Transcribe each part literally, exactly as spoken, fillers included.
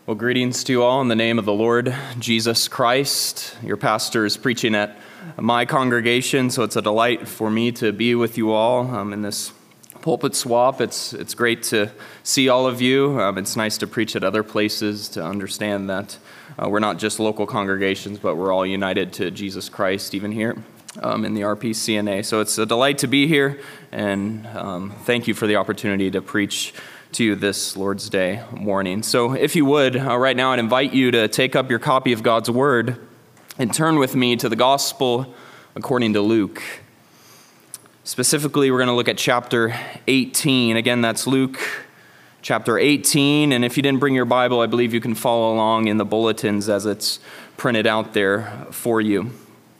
Well, greetings to you all in the name of the Lord Jesus Christ. Your pastor is preaching at my congregation, so it's a delight for me to be with you all um, in this pulpit swap. It's it's great to see all of you. Um, it's nice to preach at other places, to understand that uh, we're not just local congregations, but we're all united to Jesus Christ, even here um, in the R P C N A. So it's a delight to be here, and um, thank you for the opportunity to preach to you this Lord's Day morning. So if you would, uh, right now I'd invite you to take up your copy of God's Word and turn with me to the Gospel according to Luke. Specifically, we're going to look at chapter eighteen. Again, that's Luke chapter eighteen. And if you didn't bring your Bible, I believe you can follow along in the bulletins as it's printed out there for you.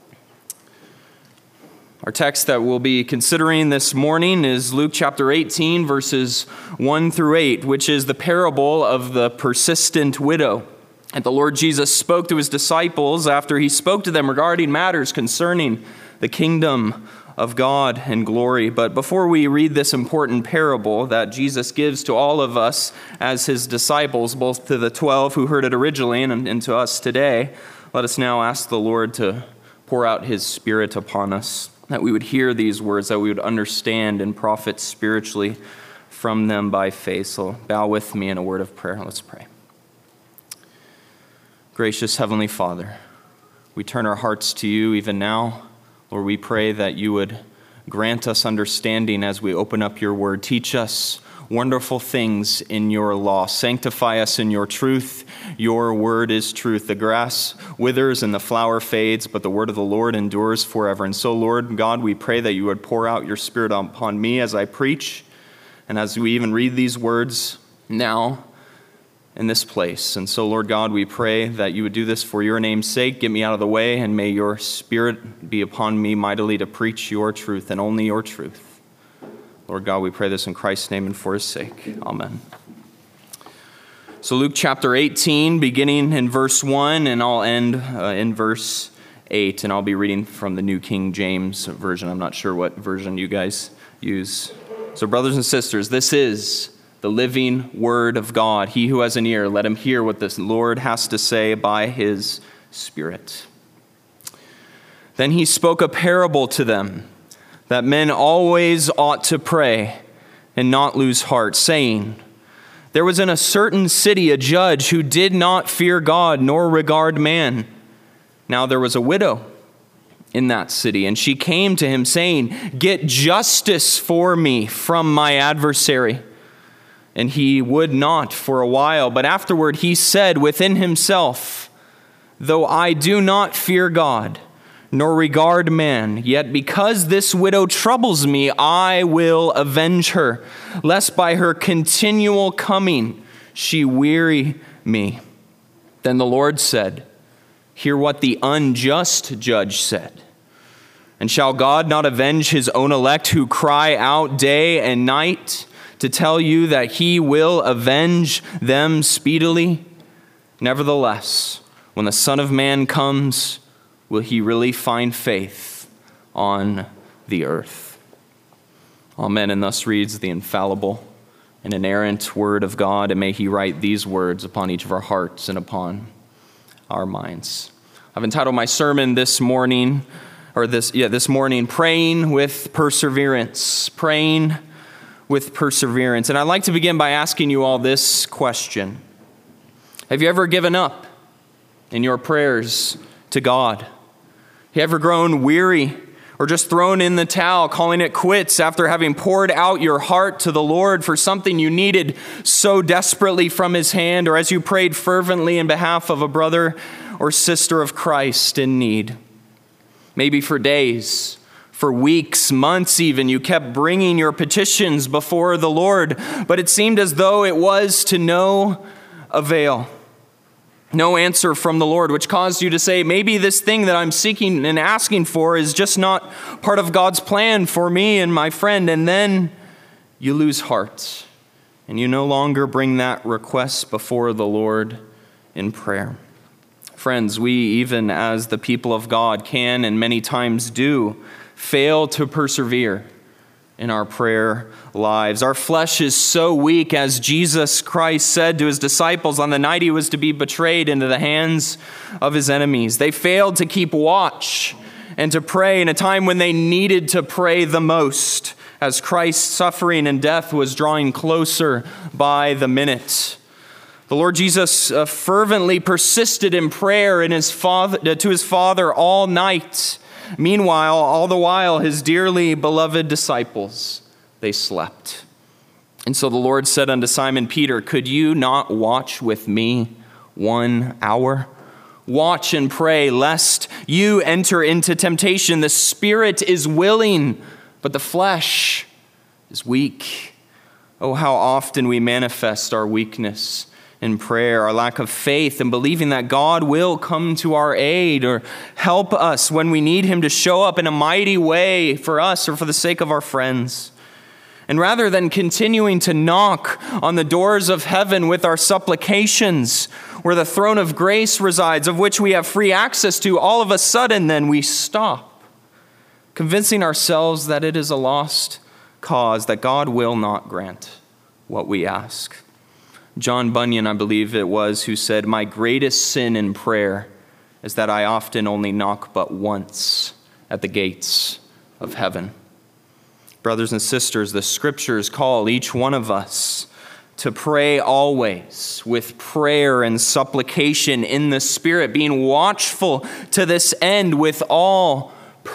Our text that we'll be considering this morning is Luke chapter eighteen, verses one through eight, which is the parable of the persistent widow. And the Lord Jesus spoke to his disciples after he spoke to them regarding matters concerning the kingdom of God and glory. But before we read this important parable that Jesus gives to all of us as his disciples, both to the twelve who heard it originally and, and to us today, let us now ask the Lord to pour out his Spirit upon us, that we would hear these words, that we would understand and profit spiritually from them by faith. So bow with me in a word of prayer. Let's pray. Gracious Heavenly Father, we turn our hearts to you even now. Lord, we pray that you would grant us understanding as we open up your word. Teach us wonderful things in your law. Sanctify us in your truth. Your word is truth. The grass withers and the flower fades, but the word of the Lord endures forever. And so, Lord God, we pray that you would pour out your Spirit upon me as I preach, and as we even read these words now in this place. And so, Lord God, we pray that you would do this for your name's sake. Get me out of the way, and may your Spirit be upon me mightily to preach your truth and only your truth. Lord God, we pray this in Christ's name and for his sake. Amen. So Luke chapter eighteen, beginning in verse one, and I'll end uh, in verse eight, and I'll be reading from the New King James Version. I'm not sure what version you guys use. So brothers and sisters, this is the living word of God. He who has an ear, let him hear what the Lord has to say by his Spirit. Then he spoke a parable to them, that men always ought to pray and not lose heart, saying, there was in a certain city a judge who did not fear God nor regard man. Now there was a widow in that city, and she came to him saying, get justice for me from my adversary. And he would not for a while, but afterward he said within himself, though I do not fear God, nor regard man, yet because this widow troubles me, I will avenge her, lest by her continual coming she weary me. Then the Lord said, hear what the unjust judge said. And shall God not avenge his own elect who cry out day and night to tell you that he will avenge them speedily? Nevertheless, when the Son of Man comes, will he really find faith on the earth? Amen. And thus reads the infallible and inerrant word of God, and may he write these words upon each of our hearts and upon our minds. I've entitled my sermon this morning, or this, yeah, this morning, Praying with Perseverance. Praying with perseverance. And I'd like to begin by asking you all this question. Have you ever given up in your prayers to God? Have you ever grown weary or just thrown in the towel, calling it quits after having poured out your heart to the Lord for something you needed so desperately from his hand, or as you prayed fervently in behalf of a brother or sister of Christ in need? Maybe for days, for weeks, months even, you kept bringing your petitions before the Lord, but it seemed as though it was to no avail. No answer from the Lord, which caused you to say, maybe this thing that I'm seeking and asking for is just not part of God's plan for me and my friend. And then you lose heart, and you no longer bring that request before the Lord in prayer. Friends, we, even as the people of God, can and many times do fail to persevere in our prayer lives. Our flesh is so weak, as Jesus Christ said to his disciples on the night he was to be betrayed into the hands of his enemies. They failed to keep watch and to pray in a time when they needed to pray the most, as Christ's suffering and death was drawing closer by the minute. The Lord Jesus uh, fervently persisted in prayer in his father, uh, to his Father all night. Meanwhile, all the while, his dearly beloved disciples, they slept. And so the Lord said unto Simon Peter, could you not watch with me one hour? Watch and pray, lest you enter into temptation. The spirit is willing, but the flesh is weak. Oh, how often we manifest our weakness in prayer, our lack of faith, and believing that God will come to our aid or help us when we need him to show up in a mighty way for us or for the sake of our friends. And rather than continuing to knock on the doors of heaven with our supplications, where the throne of grace resides, of which we have free access to, all of a sudden then we stop, convincing ourselves that it is a lost cause, that God will not grant what we ask. John Bunyan, I believe it was, who said, my greatest sin in prayer is that I often only knock but once at the gates of heaven. Brothers and sisters, the scriptures call each one of us to pray always with prayer and supplication in the Spirit, being watchful to this end with all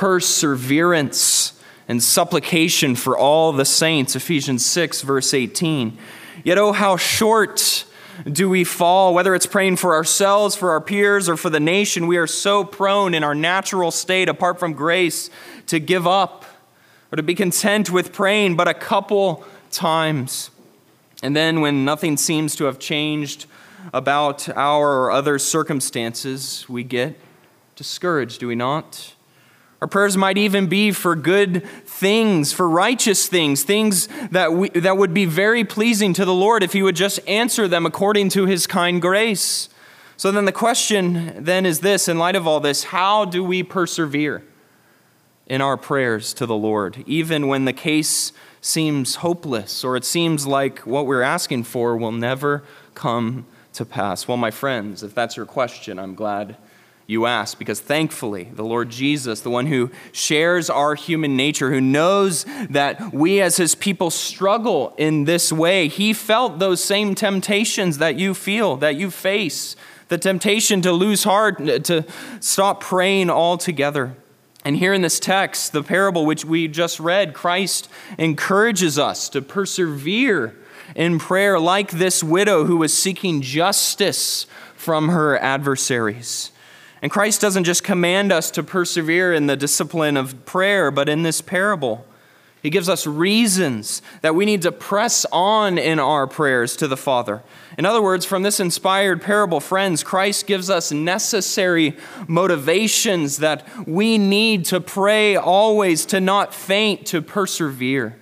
perseverance and supplication for all the saints. Ephesians six, verse eighteen. Yet, oh, how short do we fall, whether it's praying for ourselves, for our peers, or for the nation. We are so prone in our natural state, apart from grace, to give up or to be content with praying but a couple times. And then when nothing seems to have changed about our or other circumstances, we get discouraged, do we not? Our prayers might even be for good things, for righteous things, things that we, that would be very pleasing to the Lord if he would just answer them according to his kind grace. So then the question then is this, in light of all this, how do we persevere in our prayers to the Lord, even when the case seems hopeless or it seems like what we're asking for will never come to pass? Well, my friends, if that's your question, I'm glad you ask, because thankfully the Lord Jesus, the one who shares our human nature, who knows that we as his people struggle in this way, he felt those same temptations that you feel, that you face, the temptation to lose heart, to stop praying altogether. And here in this text, the parable which we just read, Christ encourages us to persevere in prayer like this widow who was seeking justice from her adversaries. And Christ doesn't just command us to persevere in the discipline of prayer, but in this parable, he gives us reasons that we need to press on in our prayers to the Father. In other words, from this inspired parable, friends, Christ gives us necessary motivations that we need to pray always, to not faint, to persevere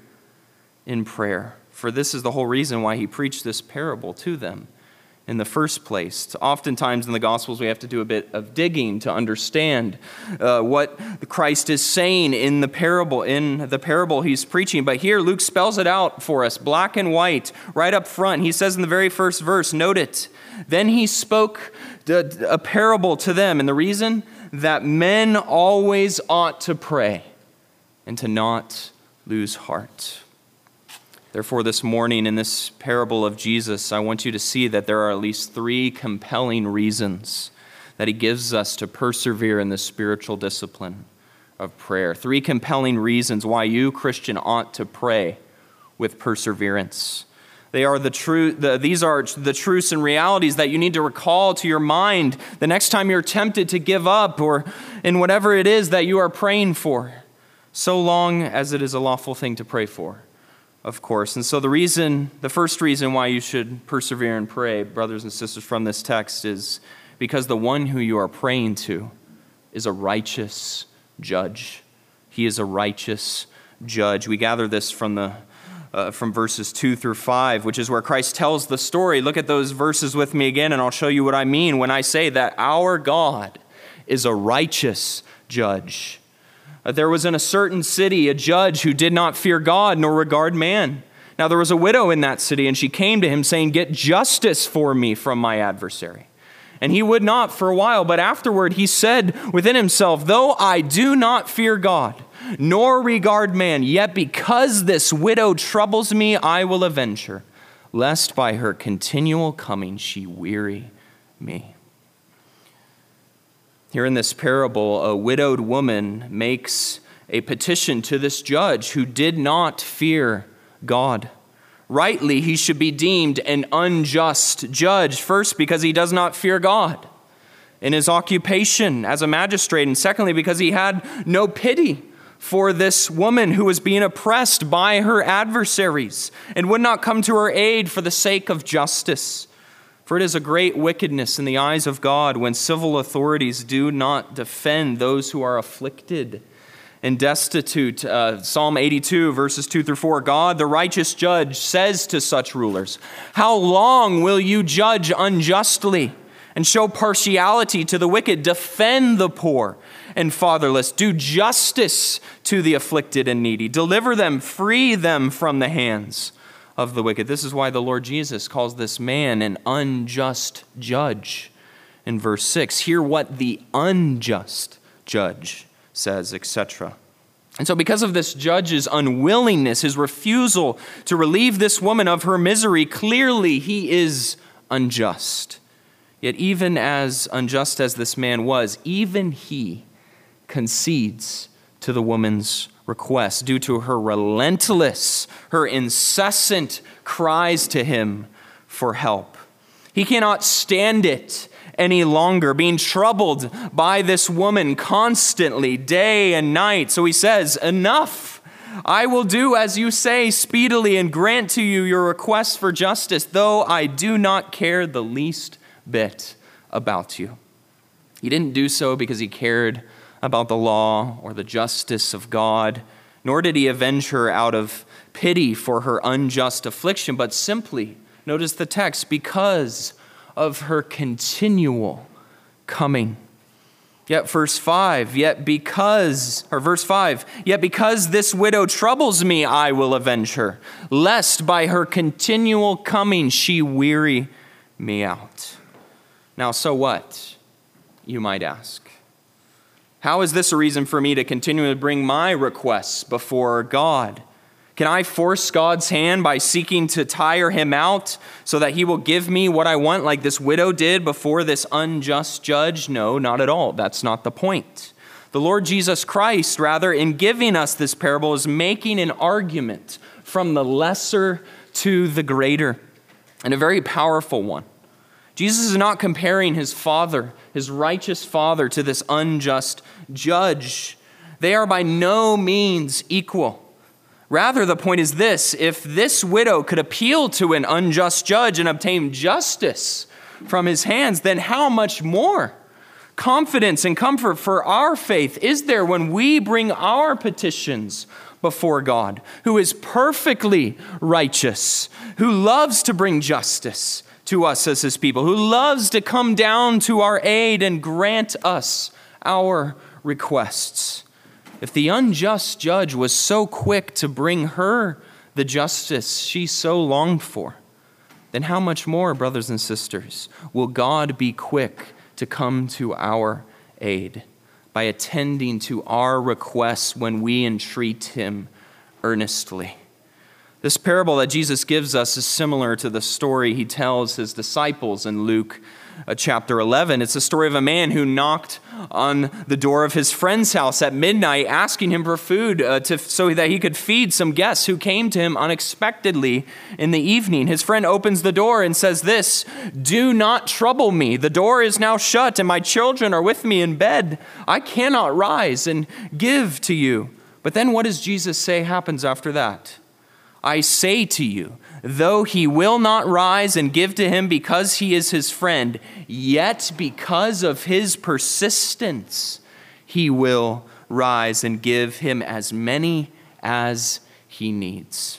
in prayer. For this is the whole reason why he preached this parable to them in the first place. Oftentimes in the Gospels, we have to do a bit of digging to understand uh, what Christ is saying in the parable, in the parable he's preaching. But here, Luke spells it out for us, black and white, right up front. He says in the very first verse, note it, then he spoke a parable to them. And the reason? That men always ought to pray and to not lose heart. Therefore, this morning in this parable of Jesus, I want you to see that there are at least three compelling reasons that he gives us to persevere in the spiritual discipline of prayer. Three compelling reasons why you, Christian, ought to pray with perseverance. They are the truth. The, these are the truths and realities that you need to recall to your mind the next time you're tempted to give up or in whatever it is that you are praying for, so long as it is a lawful thing to pray for. Of course. And so the reason, the first reason why you should persevere and pray, brothers and sisters, from this text is because the one who you are praying to is a righteous judge. He is a righteous judge. We gather this from the uh, from verses two through five, which is where Christ tells the story. Look at those verses with me again, and I'll show you what I mean when I say that our God is a righteous judge. Uh, there was in a certain city a judge who did not fear God nor regard man. Now there was a widow in that city, and she came to him saying, "Get justice for me from my adversary." And he would not for a while, but afterward he said within himself, "Though I do not fear God, nor regard man, yet because this widow troubles me, I will avenge her, lest by her continual coming she weary me." Here in this parable, a widowed woman makes a petition to this judge who did not fear God. Rightly, he should be deemed an unjust judge, first because he does not fear God in his occupation as a magistrate, and secondly because he had no pity for this woman who was being oppressed by her adversaries and would not come to her aid for the sake of justice. For it is a great wickedness in the eyes of God when civil authorities do not defend those who are afflicted and destitute. Uh, Psalm eighty-two, verses two through four, God, the righteous judge, says to such rulers, "How long will you judge unjustly and show partiality to the wicked? Defend the poor and fatherless. Do justice to the afflicted and needy. Deliver them, free them from the hands of the wicked." This is why the Lord Jesus calls this man an unjust judge. In verse six, hear what the unjust judge says, et cetera. And so because of this judge's unwillingness, his refusal to relieve this woman of her misery, clearly he is unjust. Yet even as unjust as this man was, even he concedes to the woman's request due to her relentless, her incessant cries to him for help. He cannot stand it any longer, being troubled by this woman constantly, day and night. So he says, "Enough. I will do as you say speedily and grant to you your request for justice, though I do not care the least bit about you." He didn't do so because he cared about the law or the justice of God, nor did he avenge her out of pity for her unjust affliction, but simply, notice the text, because of her continual coming. Yet verse five, yet because, or verse five, yet because this widow troubles me, I will avenge her, lest by her continual coming she weary me out. Now, so what, you might ask? How is this a reason for me to continually bring my requests before God? Can I force God's hand by seeking to tire him out so that he will give me what I want like this widow did before this unjust judge? No, not at all. That's not the point. The Lord Jesus Christ, rather, in giving us this parable, is making an argument from the lesser to the greater, and a very powerful one. Jesus is not comparing his father, his righteous father, to this unjust judge. They are by no means equal. Rather, the point is this: if this widow could appeal to an unjust judge and obtain justice from his hands, then how much more confidence and comfort for our faith is there when we bring our petitions before God, who is perfectly righteous, who loves to bring justice to us as his people, who loves to come down to our aid and grant us our requests. If the unjust judge was so quick to bring her the justice she so longed for, then how much more, brothers and sisters, will God be quick to come to our aid by attending to our requests when we entreat him earnestly? This parable that Jesus gives us is similar to the story he tells his disciples in Luke uh, chapter eleven. It's the story of a man who knocked on the door of his friend's house at midnight, asking him for food uh, to, so that he could feed some guests who came to him unexpectedly in the evening. His friend opens the door and says this, "Do not trouble me. The door is now shut and my children are with me in bed. I cannot rise and give to you." But then what does Jesus say happens after that? "I say to you, though he will not rise and give to him because he is his friend, yet because of his persistence, he will rise and give him as many as he needs."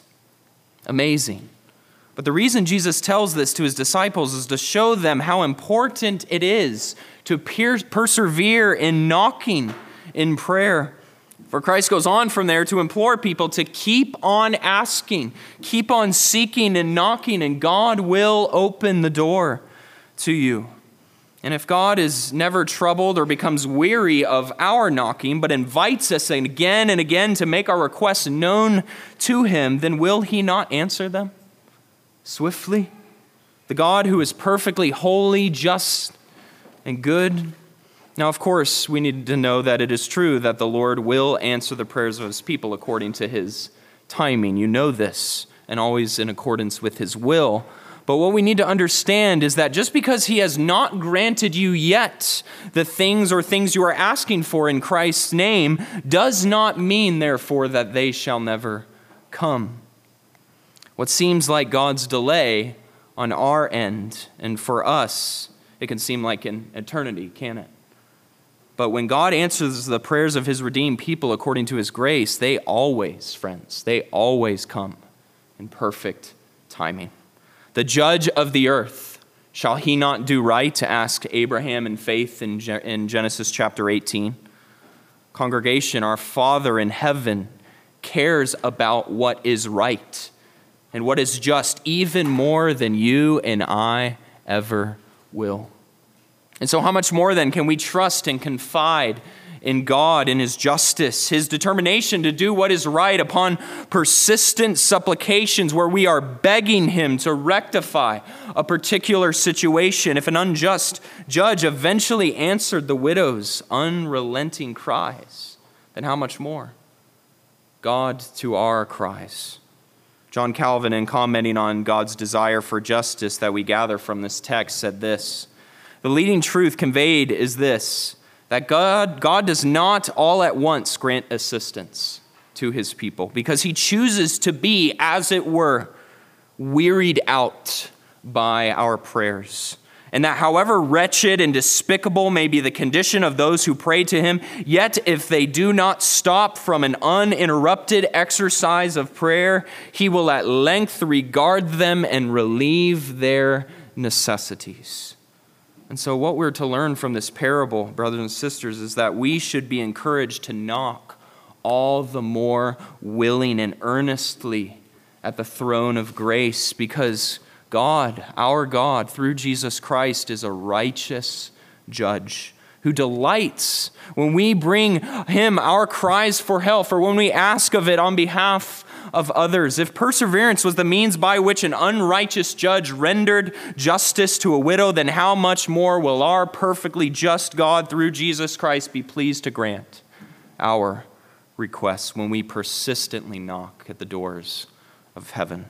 Amazing. But the reason Jesus tells this to his disciples is to show them how important it is to persevere in knocking in prayer. For Christ goes on from there to implore people to keep on asking, keep on seeking and knocking, and God will open the door to you. And if God is never troubled or becomes weary of our knocking, but invites us again and again to make our requests known to him, then will he not answer them swiftly? The God who is perfectly holy, just, and good. Now, of course, we need to know that it is true that the Lord will answer the prayers of his people according to his timing. You know this, and always in accordance with his will. But what we need to understand is that just because he has not granted you yet the things or things you are asking for in Christ's name does not mean, therefore, that they shall never come. What seems like God's delay on our end, and for us, it can seem like an eternity, can it? But when God answers the prayers of his redeemed people according to his grace, they always, friends, they always come in perfect timing. The judge of the earth, shall he not do right, to ask Abraham in faith in Genesis chapter eighteen? Congregation, our Father in heaven cares about what is right and what is just even more than you and I ever will. And so how much more then can we trust and confide in God, in his justice, his determination to do what is right upon persistent supplications where we are begging him to rectify a particular situation? If an unjust judge eventually answered the widow's unrelenting cries, then how much more God to our cries? John Calvin, in commenting on God's desire for justice that we gather from this text, said this: the leading truth conveyed is this, that God, God does not all at once grant assistance to his people because he chooses to be, as it were, wearied out by our prayers. And that however wretched and despicable may be the condition of those who pray to him, yet if they do not stop from an uninterrupted exercise of prayer, he will at length regard them and relieve their necessities. And so what we're to learn from this parable, brothers and sisters, is that we should be encouraged to knock all the more willing and earnestly at the throne of grace, because God, our God, through Jesus Christ, is a righteous judge who delights when we bring him our cries for help, or when we ask of it on behalf of others. If perseverance was the means by which an unrighteous judge rendered justice to a widow, then how much more will our perfectly just God through Jesus Christ be pleased to grant our requests when we persistently knock at the doors of heaven?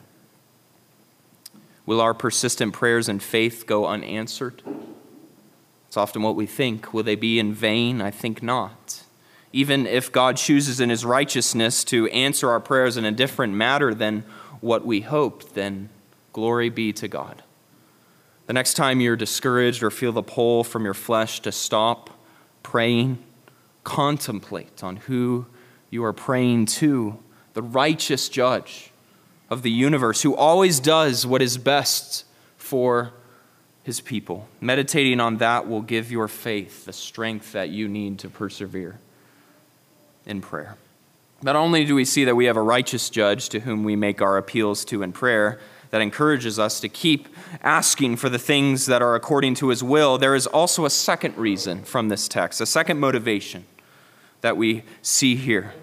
Will our persistent prayers and faith go unanswered? It's often what we think. Will they be in vain? I think not. Even if God chooses in his righteousness to answer our prayers in a different manner than what we hoped, then glory be to God. The next time you're discouraged or feel the pull from your flesh to stop praying, contemplate on who you are praying to, the righteous judge of the universe who always does what is best for his people. Meditating on that will give your faith the strength that you need to persevere in prayer. Not only do we see that we have a righteous judge to whom we make our appeals to in prayer that encourages us to keep asking for the things that are according to his will, there is also a second reason from this text, a second motivation that we see here.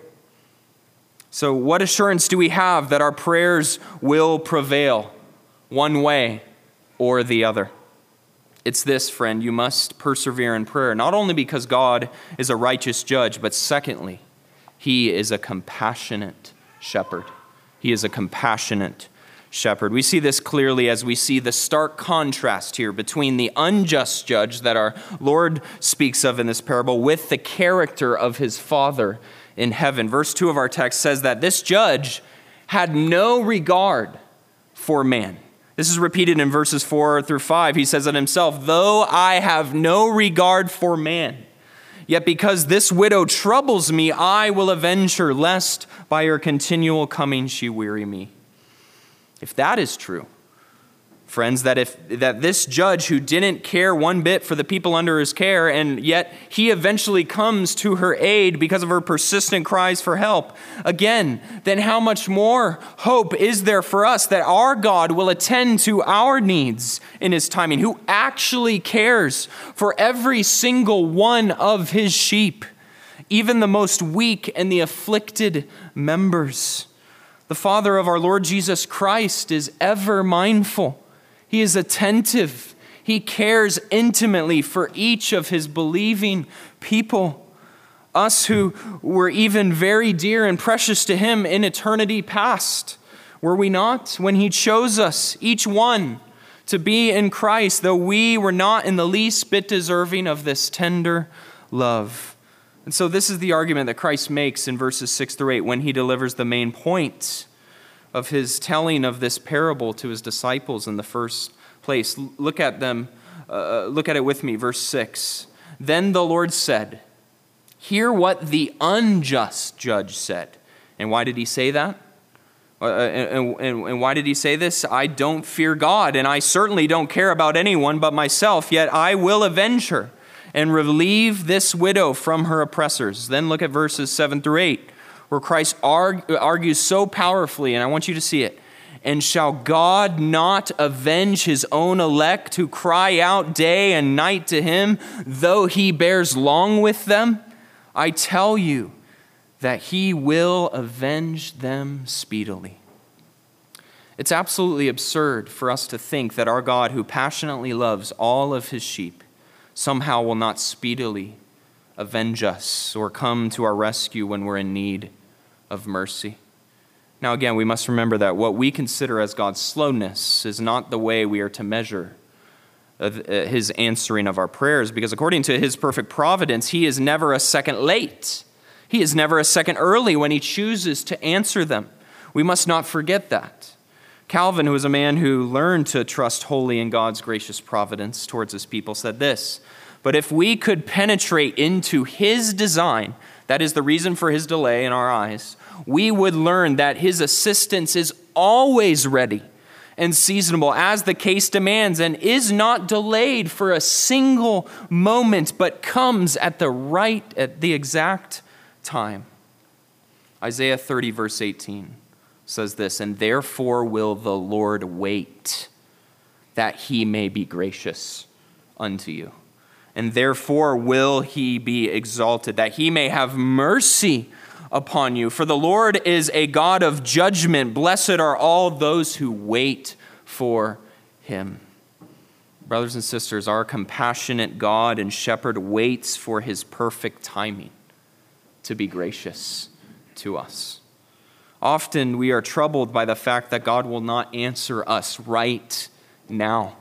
So what assurance do we have that our prayers will prevail one way or the other? It's this, friend: you must persevere in prayer, not only because God is a righteous judge, but secondly, he is a compassionate shepherd. He is a compassionate shepherd. We see this clearly as we see the stark contrast here between the unjust judge that our Lord speaks of in this parable with the character of his Father in heaven. Verse two of our text says that this judge had no regard for man. This is repeated in verses four through five. He says it himself, "Though I have no regard for man, yet because this widow troubles me, I will avenge her, lest by her continual coming she weary me." If that is true, Friends, that if that this judge who didn't care one bit for the people under his care, and yet he eventually comes to her aid because of her persistent cries for help, again, then how much more hope is there for us that our God will attend to our needs in his timing, who actually cares for every single one of his sheep, even the most weak and the afflicted members. The Father of our Lord Jesus Christ is ever mindful. He is attentive. He cares intimately for each of his believing people. Us who were even very dear and precious to him in eternity past. Were we not? When he chose us, each one, to be in Christ, though we were not in the least bit deserving of this tender love. And so this is the argument that Christ makes in verses six through eight when he delivers the main point of his telling of this parable to his disciples in the first place. Look at them, uh, look at it with me, verse six. Then the Lord said, hear what the unjust judge said. And why did he say that? Uh, and, and, and why did he say this? I don't fear God, and I certainly don't care about anyone but myself, yet I will avenge her and relieve this widow from her oppressors. Then look at verses seven through eight. Where Christ arg- argues so powerfully, and I want you to see it. And shall God not avenge his own elect who cry out day and night to him, though he bears long with them? I tell you that he will avenge them speedily. It's absolutely absurd for us to think that our God, who passionately loves all of his sheep, somehow will not speedily avenge us or come to our rescue when we're in need of mercy. Now again, we must remember that what we consider as God's slowness is not the way we are to measure his answering of our prayers, because according to his perfect providence, he is never a second late. He is never a second early when he chooses to answer them. We must not forget that. Calvin, who was a man who learned to trust wholly in God's gracious providence towards his people, said this, but if we could penetrate into his design, that is the reason for his delay in our eyes, we would learn that his assistance is always ready and seasonable as the case demands, and is not delayed for a single moment, but comes at the right, at the exact time. Isaiah thirty verse eighteen says this, and therefore will the Lord wait that he may be gracious unto you. And therefore will he be exalted, that he may have mercy upon you. For the Lord is a God of judgment. Blessed are all those who wait for him. Brothers and sisters, our compassionate God and shepherd waits for his perfect timing to be gracious to us. Often we are troubled by the fact that God will not answer us right now.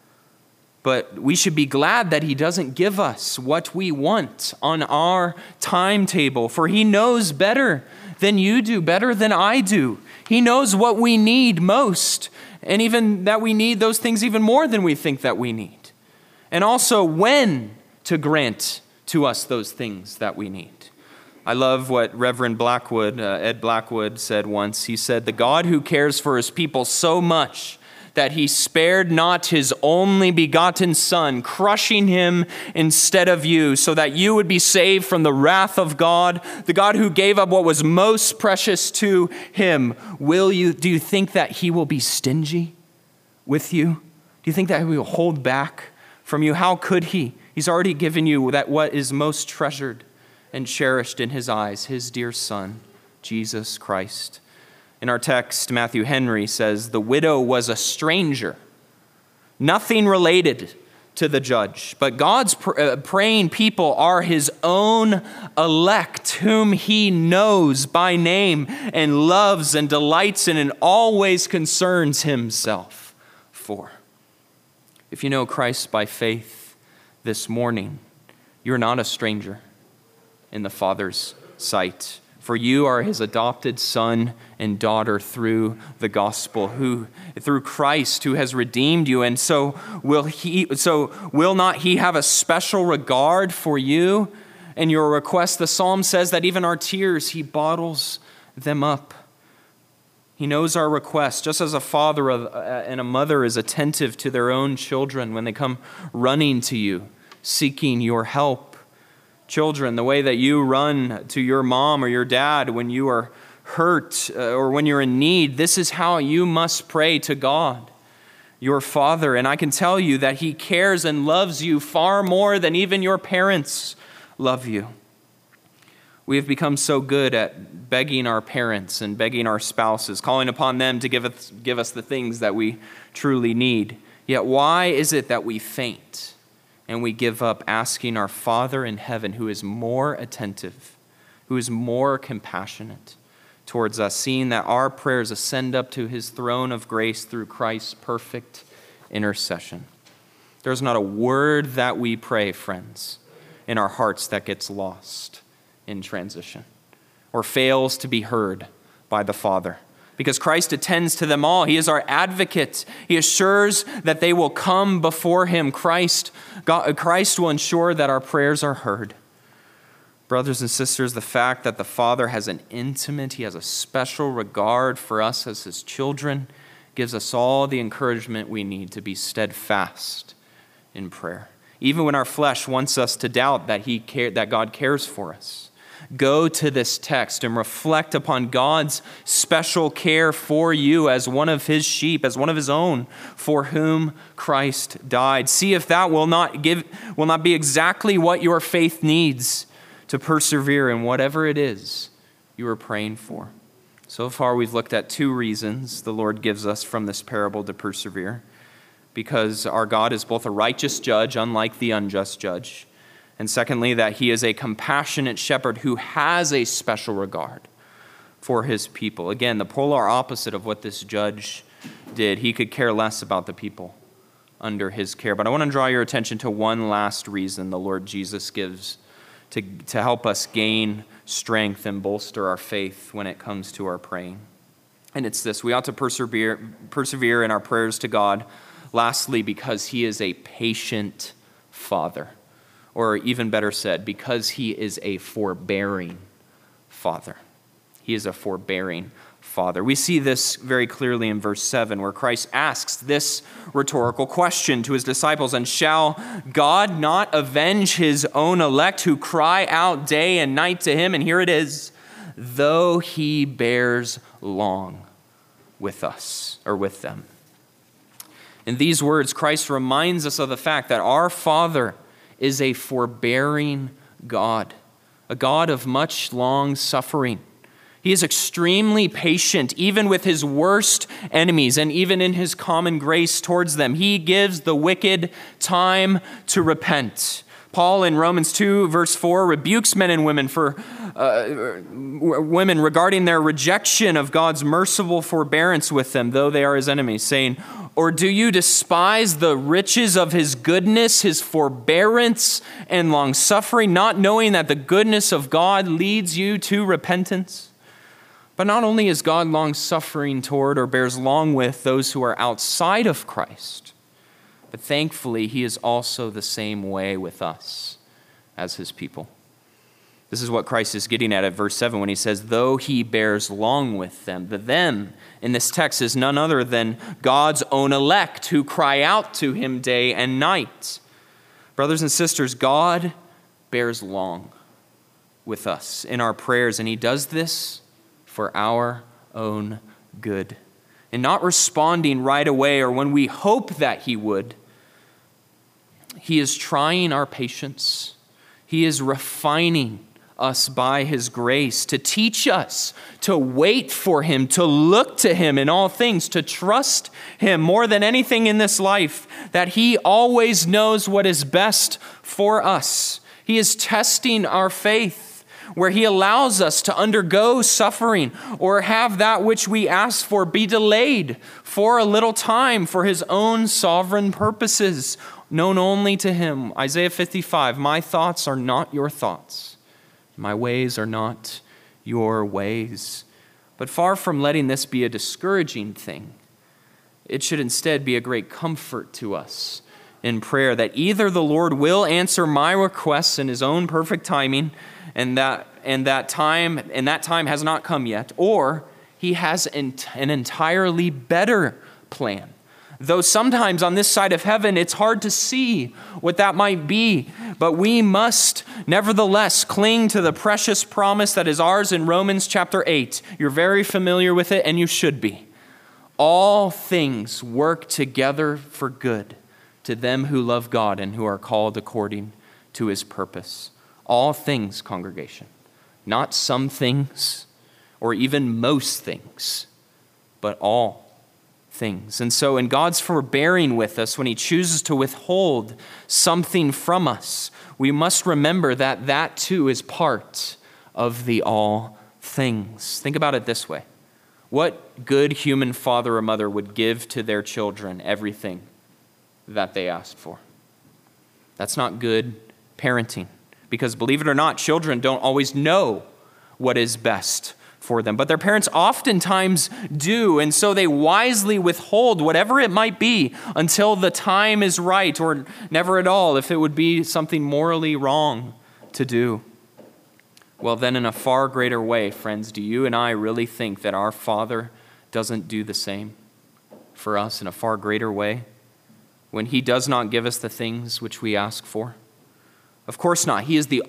But we should be glad that he doesn't give us what we want on our timetable, for he knows better than you do, better than I do. He knows what we need most, and even that we need those things even more than we think that we need. And also when to grant to us those things that we need. I love what Reverend Blackwood, uh, Ed Blackwood said once. He said, the God who cares for his people so much that he spared not his only begotten Son, crushing him instead of you, so that you would be saved from the wrath of God, the God who gave up what was most precious to him. Will you, do you think that he will be stingy with you? Do you think that he will hold back from you? How could he? He's already given you that what is most treasured and cherished in his eyes, his dear Son, Jesus Christ. In our text, Matthew Henry says, the widow was a stranger, nothing related to the judge. But God's pr- uh, praying people are his own elect, whom he knows by name and loves and delights in and always concerns himself for. If you know Christ by faith this morning, you're not a stranger in the Father's sight. For you are his adopted son and daughter through the gospel, who through Christ, who has redeemed you. And so will he, so will not he have a special regard for you and your request? The psalm says that even our tears, he bottles them up. He knows our requests, just as a father and a mother is attentive to their own children when they come running to you, seeking your help. Children, the way that you run to your mom or your dad when you are hurt or when you're in need, this is how you must pray to God, your Father. And I can tell you that He cares and loves you far more than even your parents love you. We have become so good at begging our parents and begging our spouses, calling upon them to give us, give us the things that we truly need. Yet why is it that we faint and we give up asking our Father in heaven, who is more attentive, who is more compassionate towards us, seeing that our prayers ascend up to His throne of grace through Christ's perfect intercession? There's not a word that we pray, friends, in our hearts that gets lost in transition or fails to be heard by the Father, because Christ attends to them all. He is our advocate. He assures that they will come before Him. Christ, God, Christ will ensure that our prayers are heard. Brothers and sisters, the fact that the Father has an intimate, He has a special regard for us as His children, gives us all the encouragement we need to be steadfast in prayer, even when our flesh wants us to doubt that He care, that God cares for us. Go to this text and reflect upon God's special care for you as one of His sheep, as one of His own, for whom Christ died. See if that will not give, will not be exactly what your faith needs to persevere in whatever it is you are praying for. So far, we've looked at two reasons the Lord gives us from this parable to persevere. Because our God is both a righteous judge, unlike the unjust judge, and secondly, that He is a compassionate shepherd who has a special regard for His people. Again, the polar opposite of what this judge did. He could care less about the people under His care. But I want to draw your attention to one last reason the Lord Jesus gives to, to help us gain strength and bolster our faith when it comes to our praying. And it's this: we ought to persevere, persevere in our prayers to God. Lastly, because He is a patient Father. Or even better said, because He is a forbearing Father. He is a forbearing Father. We see this very clearly in verse seven, where Christ asks this rhetorical question to His disciples: and shall God not avenge His own elect who cry out day and night to Him? And here it is: though He bears long with us, or with them. In these words, Christ reminds us of the fact that our Father is a forbearing God, a God of much long suffering. He is extremely patient, even with His worst enemies, and even in His common grace towards them. He gives the wicked time to repent. Paul in Romans two, verse four, rebukes men and women for uh, women regarding their rejection of God's merciful forbearance with them, though they are His enemies, saying, or do you despise the riches of His goodness, His forbearance and long-suffering, not knowing that the goodness of God leads you to repentance? But not only is God long-suffering toward or bears long with those who are outside of Christ, but thankfully He is also the same way with us as His people. This is what Christ is getting at at verse seven when He says, though He bears long with them. The them in this text is none other than God's own elect who cry out to Him day and night. Brothers and sisters, God bears long with us in our prayers, and He does this for our own good. And not responding right away or when we hope that He would, He is trying our patience. He is refining us by His grace to teach us to wait for Him, to look to Him in all things, to trust Him more than anything in this life, that He always knows what is best for us. He is testing our faith, where He allows us to undergo suffering or have that which we ask for be delayed for a little time for His own sovereign purposes, known only to Him. Isaiah fifty-five, my thoughts are not your thoughts. My ways are not your ways. But far from letting this be a discouraging thing, it should instead be a great comfort to us in prayer that either the Lord will answer my requests in His own perfect timing, and that and that time and that time has not come yet, or He has an entirely better plan. Though sometimes on this side of heaven, it's hard to see what that might be. But we must nevertheless cling to the precious promise that is ours in Romans chapter eight. You're very familiar with it, and you should be. All things work together for good to them who love God and who are called according to his purpose. All things, congregation. Not some things or even most things, but all things. And so in God's forbearing with us, when he chooses to withhold something from us, we must remember that that too is part of the all things. Think about it this way. What good human father or mother would give to their children everything that they asked for? That's not good parenting. Because believe it or not, children don't always know what is best for them. But their parents oftentimes do, and so they wisely withhold whatever it might be until the time is right, or never at all if it would be something morally wrong to do. Well, then in a far greater way, friends, do you and I really think that our Father doesn't do the same for us in a far greater way when he does not give us the things which we ask for? Of course not. He is the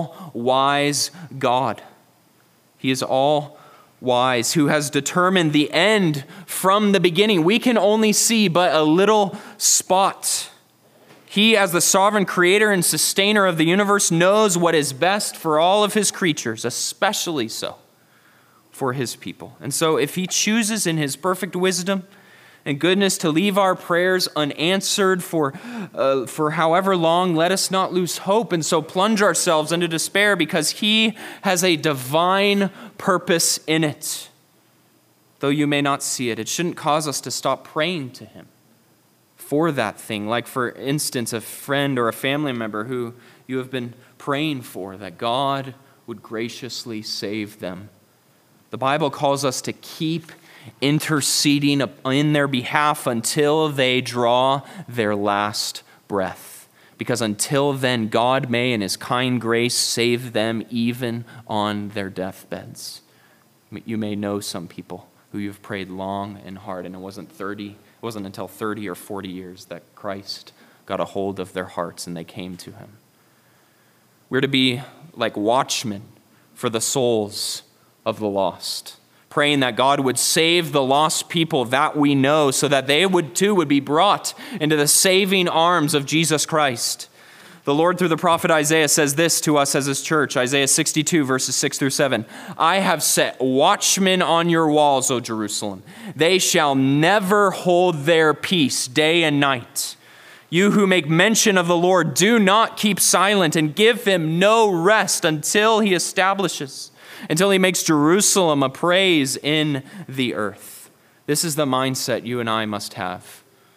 all-wise God. He is all-wise, who has determined the end from the beginning. We can only see but a little spot. He, as the sovereign creator and sustainer of the universe, knows what is best for all of his creatures, especially so for his people. And so if he chooses in his perfect wisdom and goodness to leave our prayers unanswered for uh, for however long, let us not lose hope and so plunge ourselves into despair, because he has a divine purpose in it. Though you may not see it, it shouldn't cause us to stop praying to him for that thing. Like, for instance, a friend or a family member who you have been praying for, that God would graciously save them. The Bible calls us to keep interceding in their behalf until they draw their last breath. Because until then, God may in his kind grace save them even on their deathbeds. You may know some people who you've prayed long and hard, and it wasn't thirty, it wasn't until thirty or forty years that Christ got a hold of their hearts and they came to him. We're to be like watchmen for the souls of the lost, praying that God would save the lost people that we know, so that they would too would be brought into the saving arms of Jesus Christ. The Lord, through the prophet Isaiah, says this to us as his church, Isaiah sixty-two, verses six through seven. I have set watchmen on your walls, O Jerusalem. They shall never hold their peace day and night. You who make mention of the Lord, do not keep silent, and give him no rest until he establishes, until he makes Jerusalem a praise in the earth. This is the mindset you and I must have.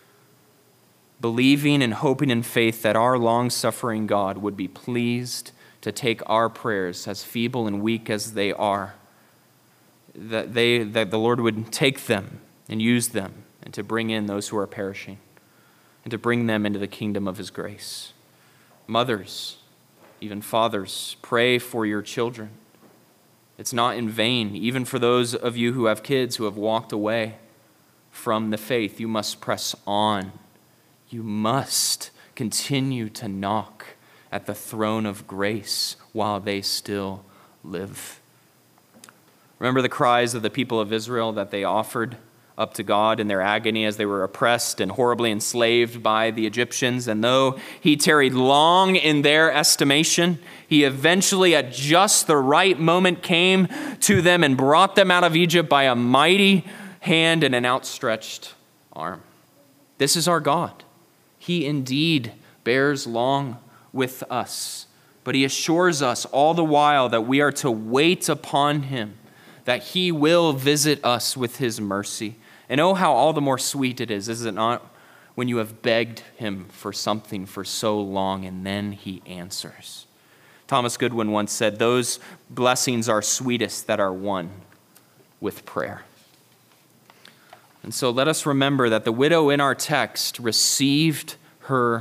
Believing and hoping in faith that our long-suffering God would be pleased to take our prayers, as feeble and weak as they are, that they that the Lord would take them and use them, and to bring in those who are perishing, and to bring them into the kingdom of his grace. Mothers, even fathers, pray for your children. It's not in vain. Even for those of you who have kids who have walked away from the faith, you must press on. You must continue to knock at the throne of grace while they still live. Remember the cries of the people of Israel that they offered up to God in their agony as they were oppressed and horribly enslaved by the Egyptians. And though he tarried long in their estimation, he eventually at just the right moment came to them and brought them out of Egypt by a mighty hand and an outstretched arm. This is our God. He indeed bears long with us, but he assures us all the while that we are to wait upon him, that he will visit us with his mercy. And oh, how all the more sweet it is, is it not, when you have begged him for something for so long and then he answers. Thomas Goodwin once said, those blessings are sweetest that are won with prayer. And so let us remember that the widow in our text received her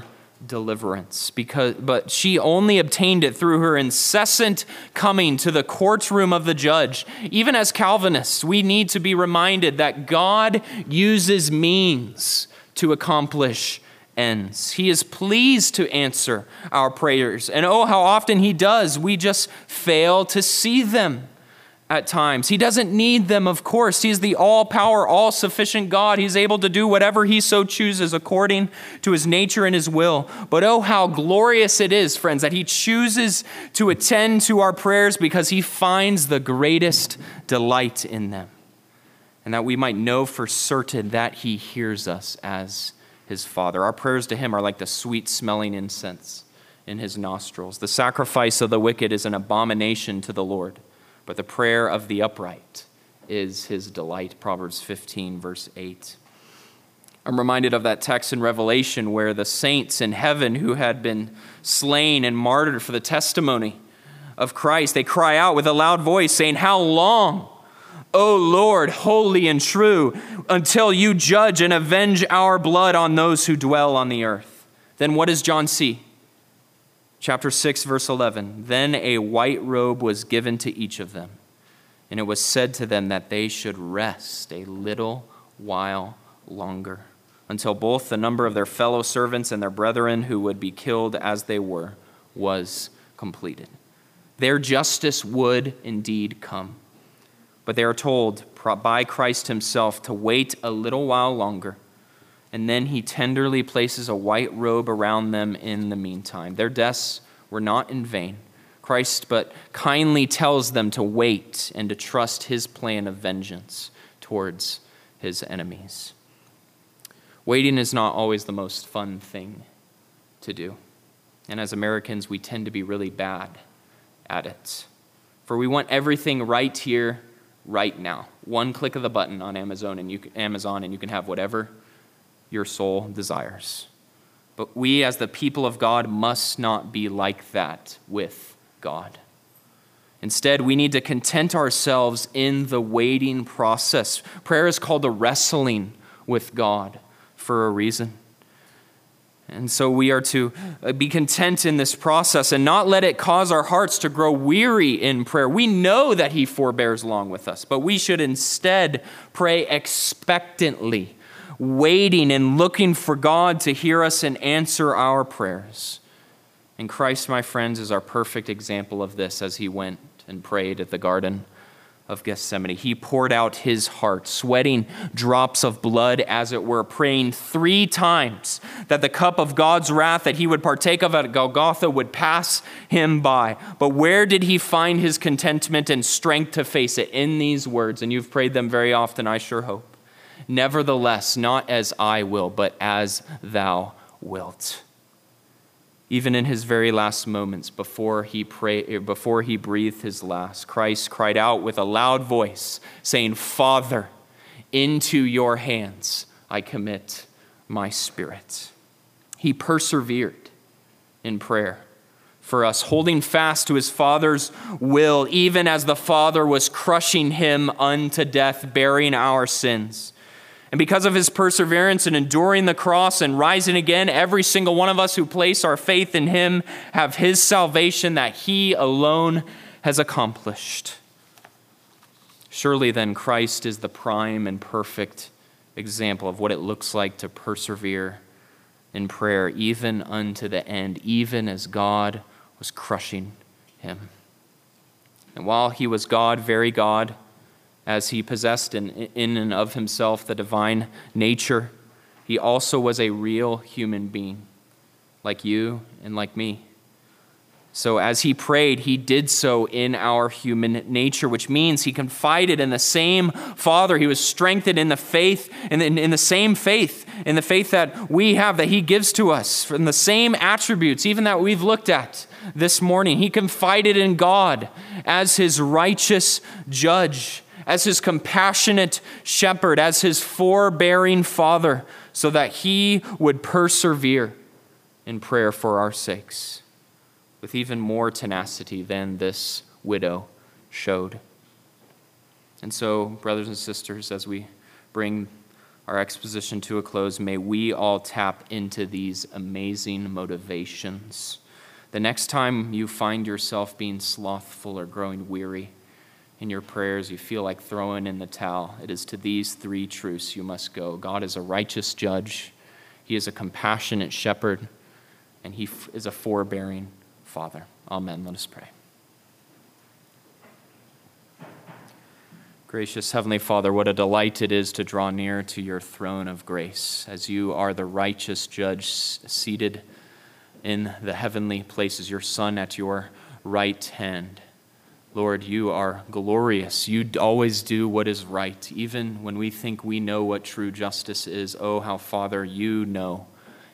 deliverance, because but she only obtained it through her incessant coming to the courtroom of the judge. Even as Calvinists, we need to be reminded that God uses means to accomplish ends. He is pleased to answer our prayers, and oh, how often he does. We just fail to see them at times. He doesn't need them, of course. He's the all-power, all-sufficient God. He's able to do whatever he so chooses according to his nature and his will. But oh, how glorious it is, friends, that he chooses to attend to our prayers because he finds the greatest delight in them, and that we might know for certain that he hears us as his Father. Our prayers to him are like the sweet-smelling incense in his nostrils. The sacrifice of the wicked is an abomination to the Lord, but the prayer of the upright is his delight. Proverbs fifteen, verse eight. I'm reminded of that text in Revelation where the saints in heaven who had been slain and martyred for the testimony of Christ, they cry out with a loud voice saying, "How long, O Lord, holy and true, until you judge and avenge our blood on those who dwell on the earth?" Then what does John see? Chapter six, verse eleven. Then a white robe was given to each of them, and it was said to them that they should rest a little while longer, until both the number of their fellow servants and their brethren who would be killed as they were was completed. Their justice would indeed come, but they are told by Christ himself to wait a little while longer, and then he tenderly places a white robe around them in the meantime. Their deaths were not in vain. Christ but kindly tells them to wait and to trust his plan of vengeance towards his enemies. Waiting is not always the most fun thing to do. And as Americans, we tend to be really bad at it. For we want everything right here, right now. One click of the button on Amazon and you can, Amazon and you can have whatever your soul desires. But we as the people of God must not be like that with God. Instead, we need to content ourselves in the waiting process. Prayer is called the wrestling with God for a reason. And so we are to be content in this process and not let it cause our hearts to grow weary in prayer. We know that he forbears long with us, but we should instead pray expectantly, waiting and looking for God to hear us and answer our prayers. And Christ, my friends, is our perfect example of this as he went and prayed at the Garden of Gethsemane. He poured out his heart, sweating drops of blood, as it were, praying three times that the cup of God's wrath that he would partake of at Golgotha would pass him by. But where did he find his contentment and strength to face it? In these words, and you've prayed them very often, I sure hope. Nevertheless, not as I will, but as thou wilt. Even in his very last moments before he prayed, before he breathed his last, Christ cried out with a loud voice, saying, "Father, into your hands I commit my spirit." He persevered in prayer for us, holding fast to his Father's will, even as the Father was crushing him unto death, bearing our sins. And because of his perseverance in enduring the cross and rising again, every single one of us who place our faith in him have his salvation that he alone has accomplished. Surely then Christ is the prime and perfect example of what it looks like to persevere in prayer, even unto the end, even as God was crushing him. And while he was God, very God, as he possessed in, in and of himself the divine nature, he also was a real human being, like you and like me. So as he prayed, he did so in our human nature, which means he confided in the same Father. He was strengthened in the faith, in, in, in the same faith, in the faith that we have, that he gives to us, from the same attributes, even that we've looked at this morning. He confided in God as his righteous judge, as his compassionate shepherd, as his forbearing Father, so that he would persevere in prayer for our sakes with even more tenacity than this widow showed. And so, brothers and sisters, as we bring our exposition to a close, may we all tap into these amazing motivations. The next time you find yourself being slothful or growing weary in your prayers, you feel like throwing in the towel, it is to these three truths you must go. God is a righteous judge, he is a compassionate shepherd, and he is a forbearing Father. Amen. Let us pray. Gracious Heavenly Father, what a delight it is to draw near to your throne of grace, as you are the righteous judge seated in the heavenly places, your Son at your right hand. Lord, you are glorious. You always do what is right, even when we think we know what true justice is. Oh, how, Father, you know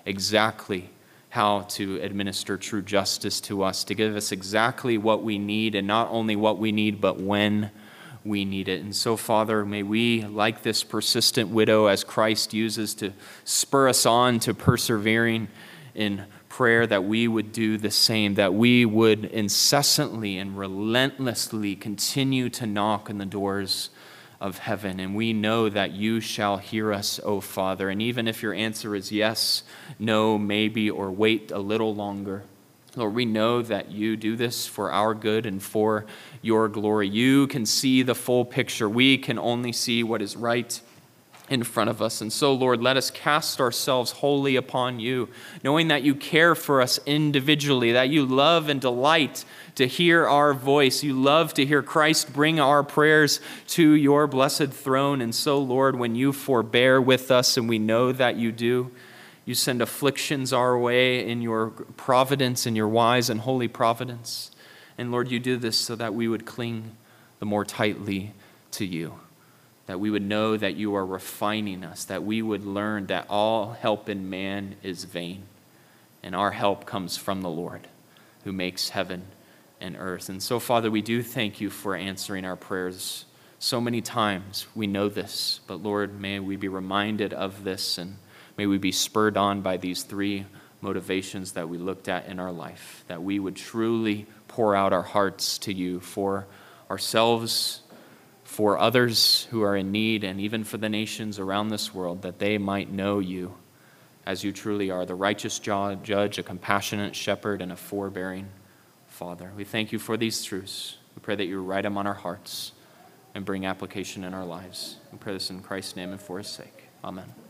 exactly how to administer true justice to us, to give us exactly what we need, and not only what we need, but when we need it. And so, Father, may we, like this persistent widow, as Christ uses to spur us on to persevering in prayer, that we would do the same, that we would incessantly and relentlessly continue to knock on the doors of heaven. And we know that you shall hear us, O Father. And even if your answer is yes, no, maybe, or wait a little longer, Lord, we know that you do this for our good and for your glory. You can see the full picture. We can only see what is right in front of us. And so, Lord, let us cast ourselves wholly upon you, knowing that you care for us individually, that you love and delight to hear our voice. You love to hear Christ bring our prayers to your blessed throne. And so, Lord, when you forbear with us, and we know that you do, you send afflictions our way in your providence, in your wise and holy providence. And Lord, you do this so that we would cling the more tightly to you, that we would know that you are refining us, that we would learn that all help in man is vain, and our help comes from the Lord who makes heaven and earth. And so, Father, we do thank you for answering our prayers so many times. We know this, but Lord, may we be reminded of this, and may we be spurred on by these three motivations that we looked at in our life, that we would truly pour out our hearts to you for ourselves, for others who are in need, and even for the nations around this world, that they might know you as you truly are, the righteous judge, a compassionate shepherd, and a forbearing Father. We thank you for these truths. We pray that you write them on our hearts and bring application in our lives. We pray this in Christ's name and for his sake. Amen.